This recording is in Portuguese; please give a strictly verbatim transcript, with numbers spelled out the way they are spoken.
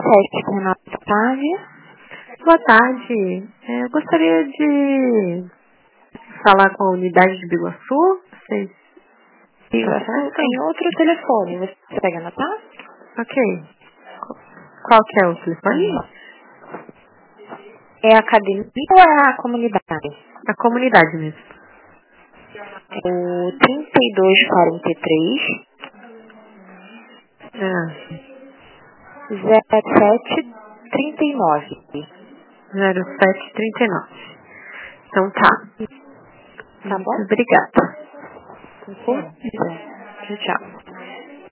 Sesc, Renata, boa tarde. Boa tarde. É, eu gostaria de falar com a unidade de Biguaçu. Vocês... Biguaçu tem outro telefone. Você consegue anotar? Ok. Qual que é o telefone? É a academia ou é a comunidade? A comunidade mesmo. É o trinta e dois, quarenta e três, Ah, zero sete, trinta e nove. zero sete trinta e nove. Então tá. Tá Muito bom? obrigada. Por favor. Tchau, tchau.